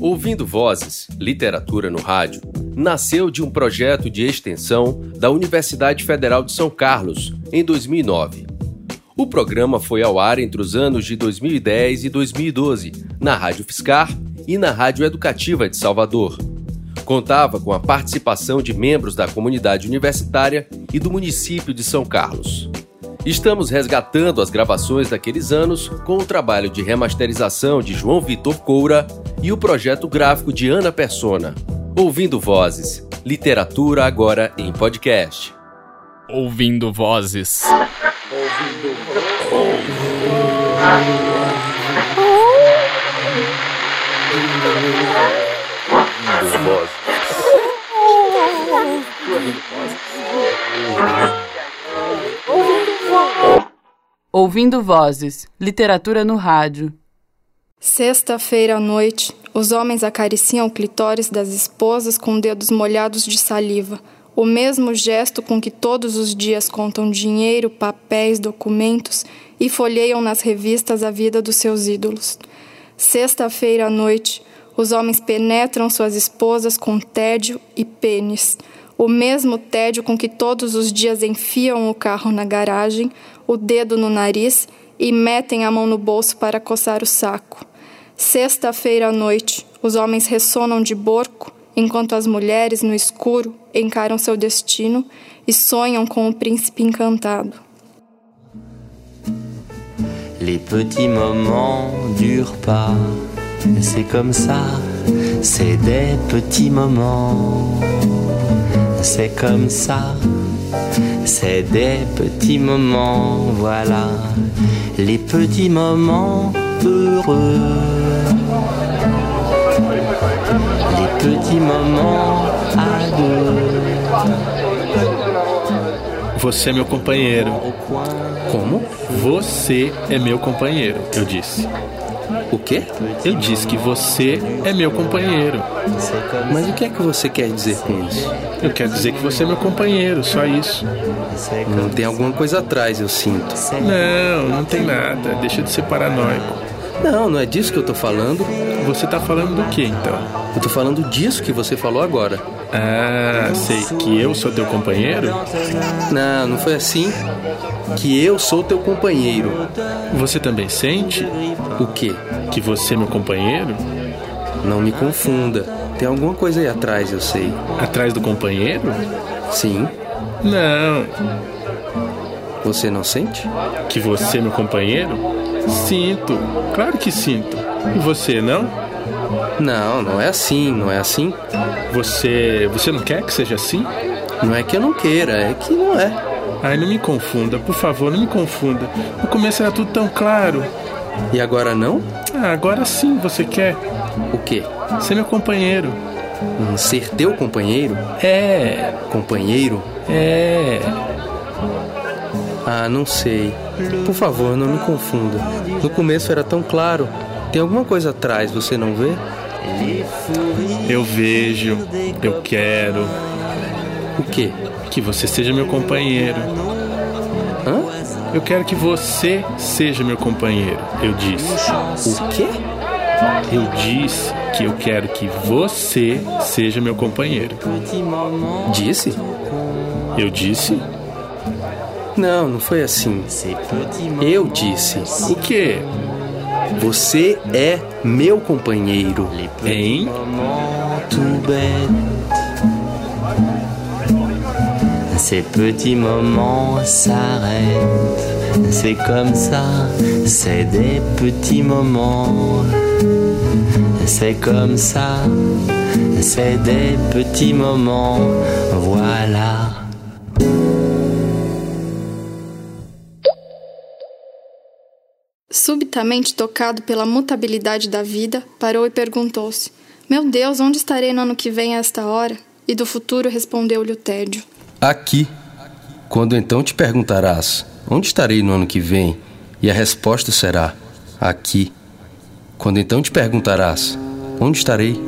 Ouvindo Vozes, Literatura no Rádio, nasceu de um projeto de extensão da Universidade Federal de São Carlos, em 2009. O programa foi ao ar entre os anos de 2010 e 2012, na Rádio Fiscar e na Rádio Educativa de Salvador. Contava com a participação de membros da comunidade universitária e do município de São Carlos. Estamos resgatando as gravações daqueles anos com o trabalho de remasterização de João Vitor Coura e o projeto gráfico de Ana Persona. Ouvindo Vozes, Literatura agora em podcast. Ouvindo Vozes. Ouvindo Vozes, Literatura no Rádio. Sexta-feira à noite, os homens acariciam o clitóris das esposas com dedos molhados de saliva, o mesmo gesto com que todos os dias contam dinheiro, papéis, documentos e folheiam nas revistas a vida dos seus ídolos. Sexta-feira à noite, os homens penetram suas esposas com tédio e pênis, o mesmo tédio com que todos os dias enfiam o carro na garagem, o dedo no nariz e metem a mão no bolso para coçar o saco. Sexta-feira à noite, os homens ressonam de borco, enquanto as mulheres, no escuro, encaram seu destino e sonham com o príncipe encantado. Les petits moments durent pas, c'est comme ça, c'est des petits moments, c'est comme ça, c'est des petits moments, voilà, les petits moments heureux, les petits moments à deux. Você é meu companheiro. Como? Você é meu companheiro, eu disse. O quê? Eu disse que você é meu companheiro. Mas o que é que você quer dizer com isso? Eu quero dizer que você é meu companheiro, só isso. Não tem alguma coisa atrás, eu sinto. Não tem nada. Deixa de ser paranoico. Não é disso que eu tô falando. Você tá falando do que, então? Eu tô falando disso que você falou agora. Ah, sei. Que eu sou teu companheiro? Não foi assim. Que eu sou teu companheiro. Você também sente? O quê? Que você é meu companheiro? Não me confunda. Tem alguma coisa aí atrás, eu sei. Atrás do companheiro? Sim. Não. Você não sente? Que você é meu companheiro? Sinto. Claro que sinto. E você, não? Não é assim, não é assim. Você não quer que seja assim? Não é que eu não queira, é que não é. Ai, não me confunda, por favor, não me confunda. No começo era tudo tão claro. E agora não? Agora sim, você quer. O quê? Ser meu companheiro. Ser teu companheiro? É. Companheiro? É. Não sei. Por favor, não me confunda. No começo era tão claro. Tem alguma coisa atrás, você não vê? Eu vejo. Eu quero. O quê? Que você seja meu companheiro. Hã? Eu quero que você seja meu companheiro, eu disse. O quê? Eu disse que eu quero que você seja meu companheiro. Disse? Eu disse? Não foi assim. Eu disse. O quê? Você é meu companheiro. Hein? Ces petits moments s'arrêtent, c'est comme ça, c'est des petits moments, c'est comme ça, c'est des petits moments, voilà. Subitamente tocado pela mutabilidade da vida, parou e perguntou-se: Meu Deus, onde estarei no ano que vem a esta hora? E do futuro respondeu-lhe o tédio: Aqui. Quando então te perguntarás: onde estarei no ano que vem? E a resposta será: aqui. Quando então te perguntarás: onde estarei?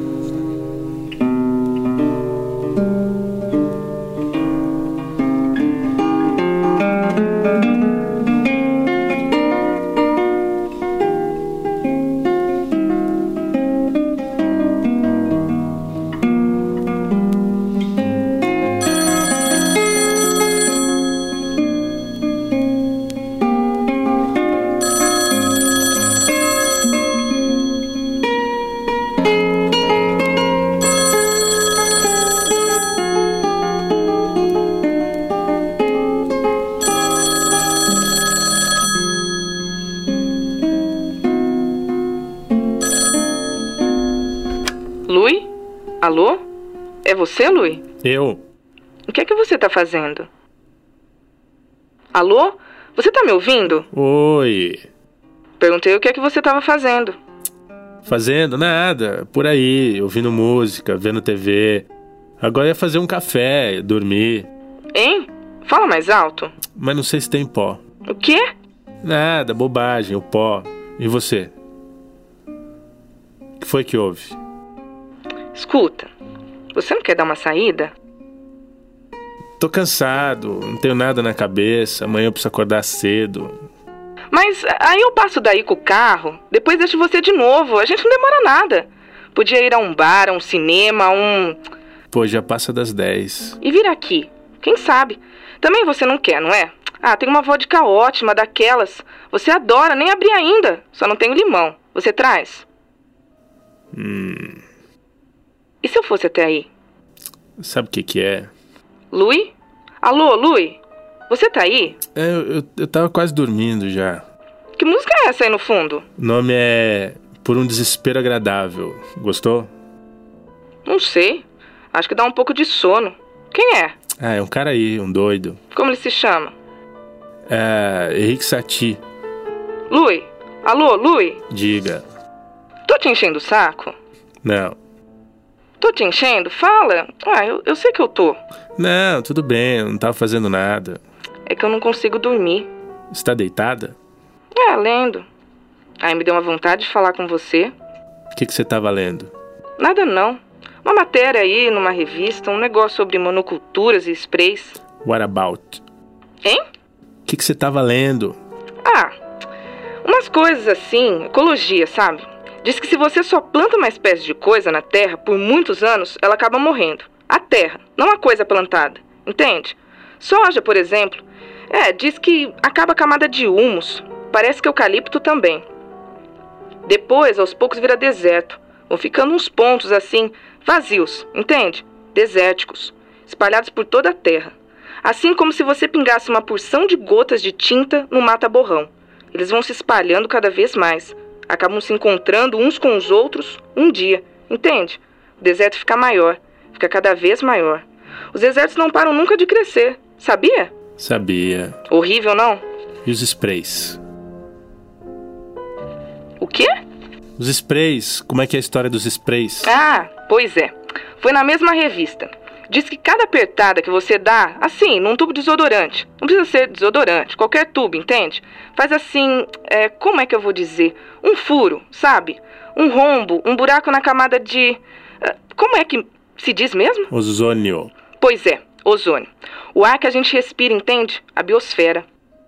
Alô? É você, Lui? Eu? O que é que você tá fazendo? Alô? Você tá me ouvindo? Oi. Perguntei o que é que você tava fazendo. Fazendo nada, por aí, ouvindo música, vendo TV. Agora ia fazer um café, dormir. Hein? Fala mais alto. Mas não sei se tem pó. O quê? Nada, bobagem, o pó. E você? O que foi que houve? Escuta, você não quer dar uma saída? Tô cansado, não tenho nada na cabeça. Amanhã eu preciso acordar cedo. Mas aí eu passo daí com o carro, depois deixo você de novo. A gente não demora nada. Podia ir a um bar, a um cinema, a um... Pô, já passa das 10. E vir aqui, quem sabe? Também você não quer, não é? Ah, tem uma vodka ótima, daquelas. Você adora, nem abri ainda. Só não tenho limão. Você traz? E se eu fosse até aí? Sabe o que é? Lui? Alô, Lui? Você tá aí? Eu tava quase dormindo já. Que música é essa aí no fundo? O nome é Por um Desespero Agradável. Gostou? Não sei. Acho que dá um pouco de sono. Quem é? Ah, é um cara aí, um doido. Como ele se chama? É Henrique Satie. Lui? Alô, Lui? Diga. Tô te enchendo o saco? Não. Tô te enchendo? Fala. Ah, eu sei que eu tô. Não, tudo bem, eu não tava fazendo nada. É que eu não consigo dormir. Você tá deitada? É, lendo. Aí me deu uma vontade de falar com você. O que você tava lendo? Nada não. Uma matéria aí numa revista, um negócio sobre monoculturas e sprays. What about? Hein? O que você tava lendo? Ah, umas coisas assim, ecologia, sabe? Diz que se você só planta uma espécie de coisa na terra por muitos anos, ela acaba morrendo. A terra, não a coisa plantada. Entende? Soja, por exemplo. Diz que acaba a camada de humus. Parece que eucalipto também. Depois, aos poucos, vira deserto. Vão ficando uns pontos assim, vazios, entende? Desérticos, espalhados por toda a terra. Assim como se você pingasse uma porção de gotas de tinta no mata-borrão. Eles vão se espalhando cada vez mais. Acabam se encontrando uns com os outros um dia, entende? O deserto fica maior, fica cada vez maior. Os desertos não param nunca de crescer, sabia? Sabia. Horrível, não? E os sprays? O quê? Os sprays, como é que é a história dos sprays? Ah, pois é. Foi na mesma revista. Diz que cada apertada que você dá, assim, num tubo de desodorante, não precisa ser desodorante, qualquer tubo, entende? Faz assim, como é que eu vou dizer? Um furo, sabe? Um rombo, um buraco na camada de... como é que se diz mesmo? Ozônio. Pois é, ozônio. O ar que a gente respira, entende? A biosfera.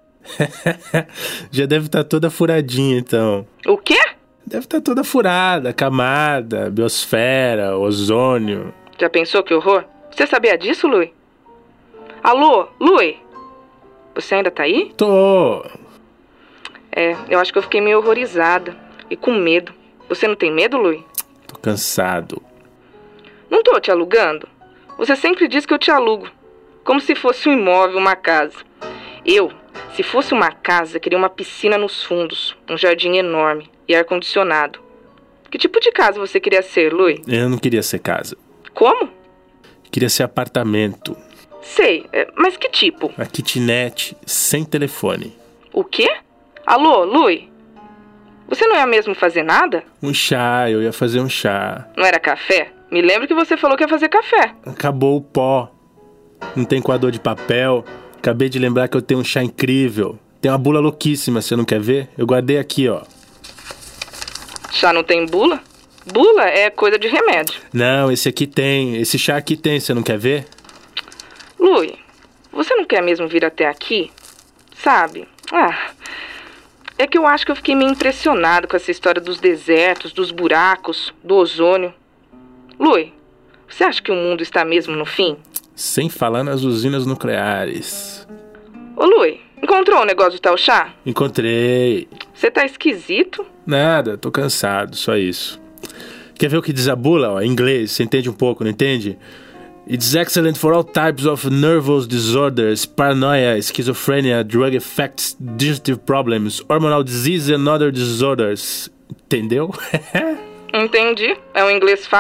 Já deve estar toda furadinha, então. O quê? Deve estar toda furada, camada, biosfera, ozônio. Já pensou que horror? Você sabia disso, Lui? Alô, Lui? Você ainda tá aí? Tô. Eu acho que eu fiquei meio horrorizada e com medo. Você não tem medo, Lui? Tô cansado. Não tô te alugando. Você sempre diz que eu te alugo. Como se fosse um imóvel, uma casa. Se fosse uma casa, queria uma piscina nos fundos, um jardim enorme e ar-condicionado. Que tipo de casa você queria ser, Lui? Eu não queria ser casa. Como? Queria ser apartamento. Sei, mas que tipo? A kitnet, sem telefone. O quê? Alô, Lui? Você não ia mesmo fazer nada? Um chá, eu ia fazer um chá. Não era café? Me lembro que você falou que ia fazer café. Acabou o pó. Não tem coador de papel. Acabei de lembrar que eu tenho um chá incrível. Tem uma bula louquíssima, você não quer ver? Eu guardei aqui, ó. Chá não tem bula? Bula é coisa de remédio. Não, esse aqui tem. Esse chá aqui tem, você não quer ver? Lui, você não quer mesmo vir até aqui? Sabe? É que eu acho que eu fiquei meio impressionado com essa história dos desertos, dos buracos, do ozônio. Lui, você acha que o mundo está mesmo no fim? Sem falar nas usinas nucleares. Ô, Lui, encontrou o negócio do tal chá? Encontrei. Você tá esquisito? Nada, tô cansado, só isso. Quer ver o que diz a bula? Ó, em inglês, você entende um pouco, não entende? It's excellent for all types of nervous disorders, paranoia, schizophrenia, drug effects, digestive problems, hormonal disease and other disorders. Entendeu? Entendi. É um inglês fácil.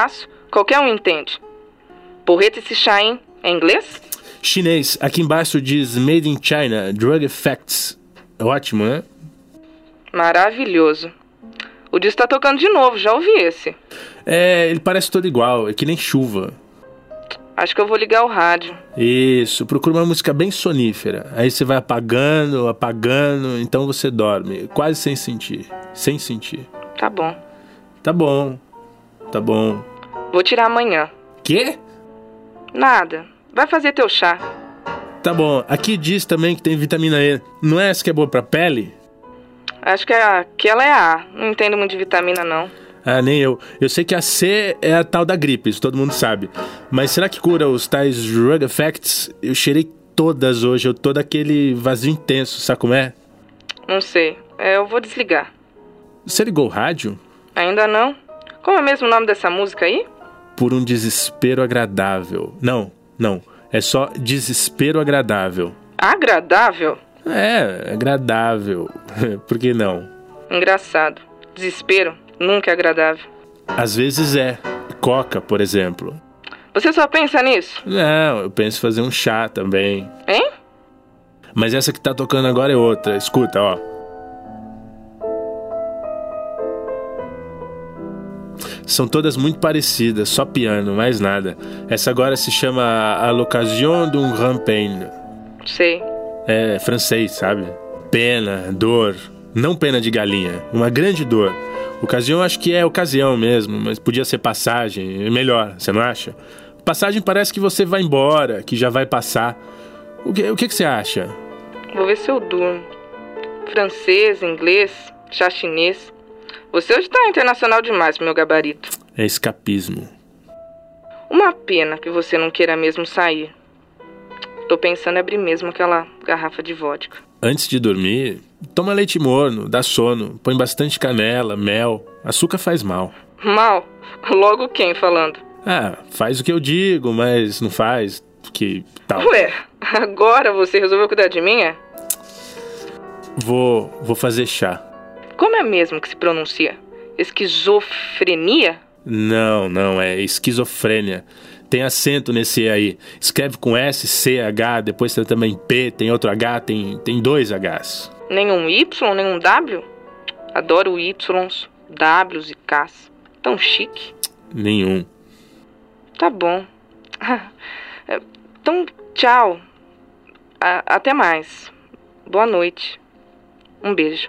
Qualquer um entende. Porreta esse chá, hein? É inglês? Chinês. Aqui embaixo diz Made in China, Drug Effects. Ótimo, né? Maravilhoso. O disco tá tocando de novo, já ouvi esse. Ele parece todo igual, é que nem chuva. Acho que eu vou ligar o rádio. Isso, procura uma música bem sonífera. Aí você vai apagando, então você dorme, quase sem sentir. Sem sentir. Tá bom. Tá bom. Vou tirar amanhã. Quê? Nada. Vai fazer teu chá. Tá bom. Aqui diz também que tem vitamina E. Não é essa que é boa pra pele? Acho que aquela é a A. Não entendo muito de vitamina, não. Ah, nem eu. Eu sei que a C é a tal da gripe, isso todo mundo sabe. Mas será que cura os tais drug effects? Eu cheirei todas hoje, eu tô daquele vazio intenso, sabe como é? Não sei. Eu vou desligar. Você ligou o rádio? Ainda não? Como é mesmo o nome dessa música aí? Por um desespero agradável. Não. É só desespero agradável. Agradável? É, agradável. Por que não? Engraçado. Desespero nunca é agradável. Às vezes é. Coca, por exemplo. Você só pensa nisso? Não, eu penso em fazer um chá também. Hein? Mas essa que tá tocando agora é outra. Escuta, ó. São todas muito parecidas, só piano, mais nada. Essa agora se chama A l'occasion d'un grand peine. Sei. É francês, sabe? Pena, dor. Não pena de galinha, uma grande dor. Ocasião acho que é ocasião mesmo, mas podia ser passagem, é melhor, você não acha? Passagem parece que você vai embora, que já vai passar. O que você acha? Vou ver se eu durmo. Francês, inglês, chá chinês. Você hoje tá internacional demais pro meu gabarito. É escapismo. Uma pena que você não queira mesmo sair. Tô pensando em abrir mesmo aquela garrafa de vodka. Antes de dormir, toma leite morno, dá sono, põe bastante canela, mel. Açúcar faz mal. Mal? Logo quem falando? Ah, faz o que eu digo, mas não faz, que tal? Ué, agora você resolveu cuidar de mim, é? Vou fazer chá. Como é mesmo que se pronuncia? Esquizofrenia? Não, é esquizofrênia. Tem acento nesse E aí. Escreve com S, C, H, depois tem também P, tem outro H, tem 2 Hs. Nenhum Y, nenhum W? Adoro Ys, Ws e Ks. Tão chique. Nenhum. Tá bom. Então, tchau. Até mais. Boa noite. Um beijo.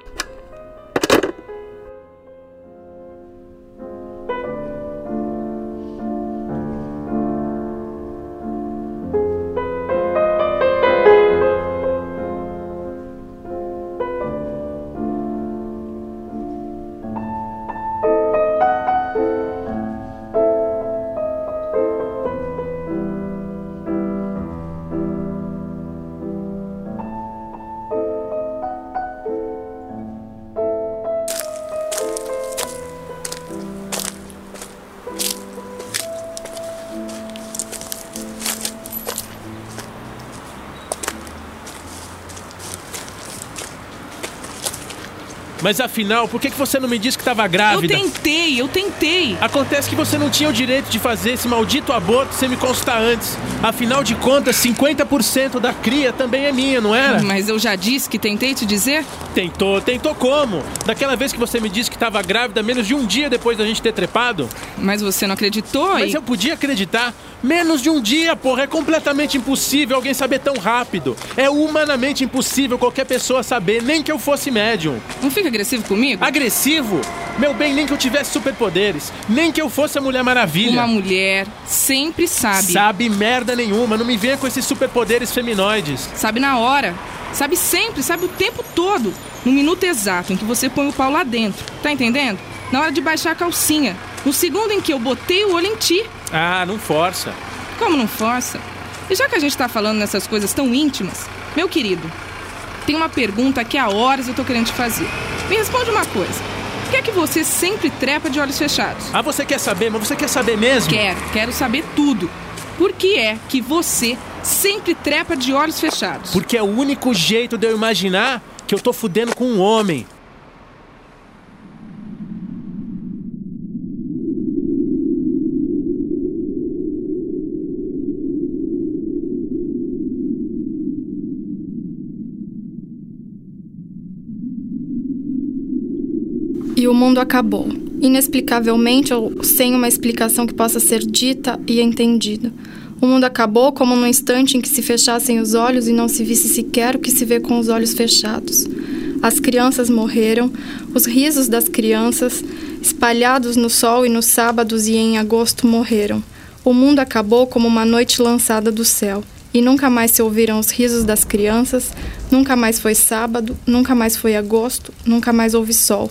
Mas afinal, por que você não me disse que estava grávida? Eu tentei. Acontece que você não tinha o direito de fazer esse maldito aborto sem me consultar antes. Afinal de contas, 50% da cria também é minha, não era? Mas eu já disse que tentei te dizer. Tentou como? Daquela vez que você me disse que estava grávida menos de um dia depois da gente ter trepado? Mas você não acreditou, Mas eu podia acreditar. Menos de um dia, porra, é completamente impossível alguém saber tão rápido. É humanamente impossível qualquer pessoa saber, nem que eu fosse médium. Não fica agressivo comigo? Agressivo? Meu bem, nem que eu tivesse superpoderes, nem que eu fosse a Mulher Maravilha. Uma mulher sempre sabe. Sabe merda nenhuma, não me venha com esses superpoderes feminoides. Sabe na hora, sabe sempre, sabe o tempo todo. No minuto exato em que você põe o pau lá dentro, tá entendendo? Na hora de baixar a calcinha, no segundo em que eu botei o olho em ti. Ah, não força. Como não força? E já que a gente tá falando nessas coisas tão íntimas, meu querido, tem uma pergunta que há horas eu tô querendo te fazer. Me responde uma coisa. Por que é que você sempre trepa de olhos fechados? Ah, você quer saber? Mas você quer saber mesmo? Quero saber tudo. Por que é que você sempre trepa de olhos fechados? Porque é o único jeito de eu imaginar que eu tô fudendo com um homem. e o mundo acabou, inexplicavelmente ou sem uma explicação que possa ser dita e entendida. O mundo acabou como num instante em que se fechassem os olhos e não se visse sequer o que se vê com os olhos fechados. As crianças morreram, os risos das crianças, espalhados no sol e nos sábados e em agosto, morreram. O mundo acabou como uma noite lançada do céu, e nunca mais se ouviram os risos das crianças, nunca mais foi sábado, nunca mais foi agosto, nunca mais houve sol.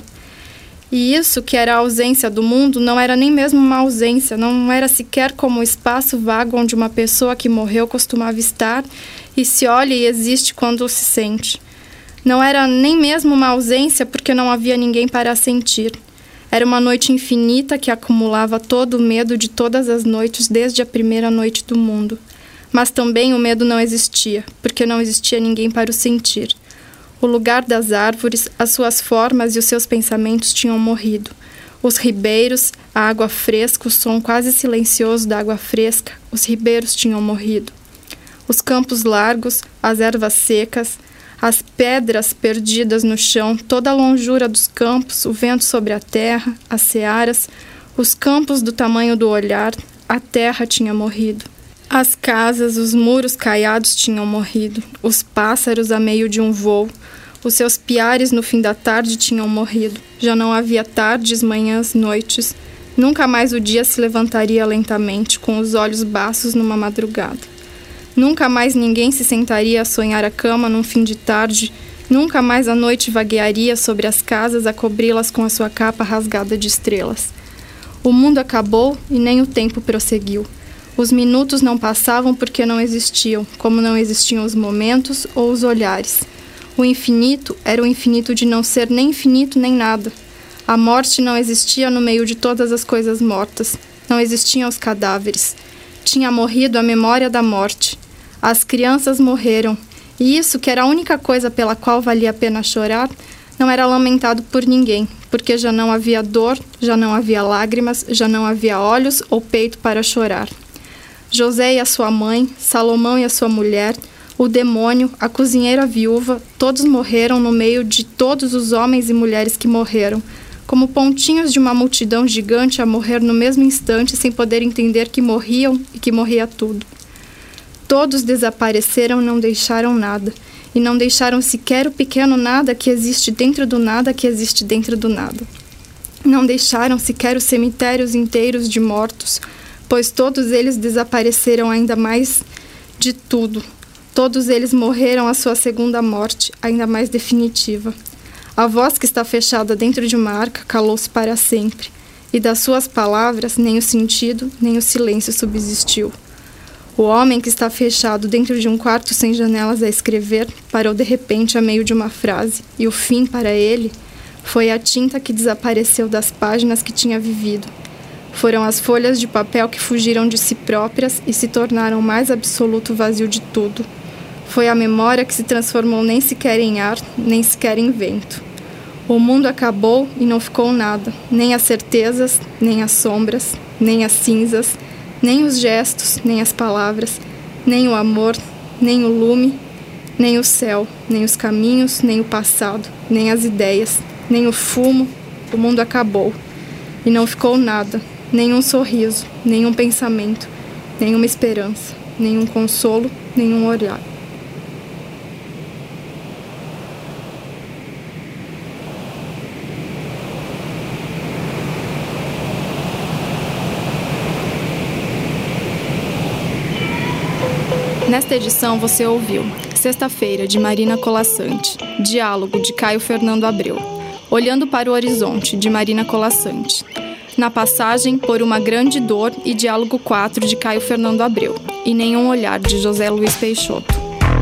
E isso, que era a ausência do mundo, não era nem mesmo uma ausência, não era sequer como o espaço vago onde uma pessoa que morreu costumava estar e se olha e existe quando se sente. Não era nem mesmo uma ausência porque não havia ninguém para sentir. Era uma noite infinita que acumulava todo o medo de todas as noites desde a primeira noite do mundo. Mas também o medo não existia, porque não existia ninguém para o sentir. O lugar das árvores, as suas formas e os seus pensamentos tinham morrido. Os ribeiros, a água fresca, o som quase silencioso da água fresca, os ribeiros tinham morrido. Os campos largos, as ervas secas, as pedras perdidas no chão, toda a longura dos campos, o vento sobre a terra, as searas, os campos do tamanho do olhar, a terra tinha morrido. As casas, os muros caiados tinham morrido, os pássaros a meio de um voo, os seus piares no fim da tarde tinham morrido. Já não havia tardes, manhãs, noites. Nunca mais o dia se levantaria lentamente, com os olhos baços numa madrugada. Nunca mais ninguém se sentaria a sonhar a cama num fim de tarde. Nunca mais a noite vaguearia sobre as casas a cobri-las com a sua capa rasgada de estrelas. O mundo acabou e nem o tempo prosseguiu. Os minutos não passavam porque não existiam, como não existiam os momentos ou os olhares. O infinito era o infinito de não ser nem infinito nem nada. A morte não existia no meio de todas as coisas mortas. Não existiam os cadáveres. Tinha morrido a memória da morte. As crianças morreram. E isso, que era a única coisa pela qual valia a pena chorar, não era lamentado por ninguém, porque já não havia dor, já não havia lágrimas, já não havia olhos ou peito para chorar. José e a sua mãe, Salomão e a sua mulher, o demônio, a cozinheira viúva, todos morreram no meio de todos os homens e mulheres que morreram, como pontinhos de uma multidão gigante a morrer no mesmo instante sem poder entender que morriam e que morria tudo. Todos desapareceram e não deixaram nada, e não deixaram sequer o pequeno nada que existe dentro do nada que existe dentro do nada. Não deixaram sequer os cemitérios inteiros de mortos, pois todos eles desapareceram ainda mais de tudo. Todos eles morreram a sua segunda morte, ainda mais definitiva. A voz que está fechada dentro de uma arca calou-se para sempre, e das suas palavras nem o sentido, nem o silêncio subsistiu. O homem que está fechado dentro de um quarto sem janelas a escrever parou de repente a meio de uma frase, e o fim para ele foi a tinta que desapareceu das páginas que tinha vivido. Foram as folhas de papel que fugiram de si próprias e se tornaram o mais absoluto vazio de tudo. Foi a memória que se transformou nem sequer em ar, nem sequer em vento. O mundo acabou e não ficou nada, nem as certezas, nem as sombras, nem as cinzas, nem os gestos, nem as palavras, nem o amor, nem o lume, nem o céu, nem os caminhos, nem o passado, nem as ideias, nem o fumo. O mundo acabou e não ficou nada, nenhum sorriso, nenhum pensamento, nenhuma esperança, nenhum consolo, nenhum olhar. Nesta edição você ouviu Sexta-feira, de Marina Colasanti, Diálogo, de Caio Fernando Abreu, Olhando para o Horizonte, de Marina Colasanti, Na Passagem, Por uma Grande Dor e Diálogo 4, de Caio Fernando Abreu, e Nenhum Olhar, de José Luiz Peixoto.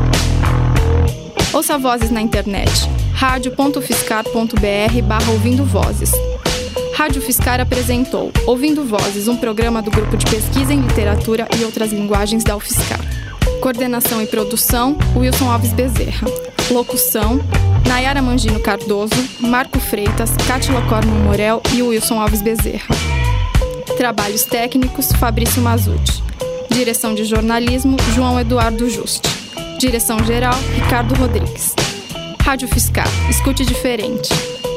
Ouça vozes na internet, radio.fiscar.br/ouvindo vozes. Rádio Fiscar apresentou Ouvindo Vozes, um programa do Grupo de Pesquisa em Literatura e Outras Linguagens da UFSCar. Coordenação e produção, Wilson Alves Bezerra. Locução, Nayara Mangino Cardoso, Marco Freitas, Cátila Corman Morel e Wilson Alves Bezerra. Trabalhos técnicos, Fabrício Mazzucci. Direção de jornalismo, João Eduardo Juste. Direção geral, Ricardo Rodrigues. Rádio Fiscar, escute diferente.